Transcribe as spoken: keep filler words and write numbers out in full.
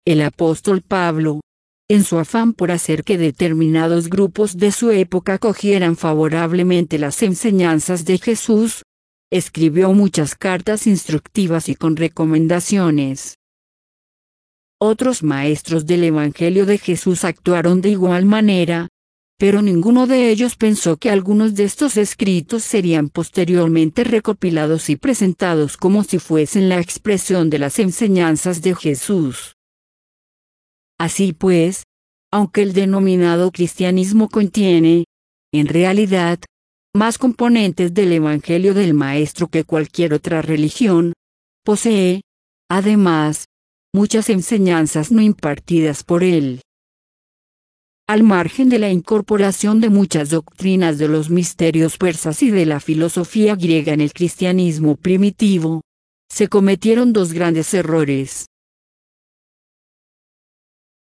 El apóstol Pablo, en su afán por hacer que determinados grupos de su época acogieran favorablemente las enseñanzas de Jesús, escribió muchas cartas instructivas y con recomendaciones. Otros maestros del Evangelio de Jesús actuaron de igual manera, pero ninguno de ellos pensó que algunos de estos escritos serían posteriormente recopilados y presentados como si fuesen la expresión de las enseñanzas de Jesús. Así pues, aunque el denominado cristianismo contiene, en realidad, más componentes del Evangelio del Maestro que cualquier otra religión, posee, además, muchas enseñanzas no impartidas por él. Al margen de la incorporación de muchas doctrinas de los misterios persas y de la filosofía griega en el cristianismo primitivo, se cometieron dos grandes errores.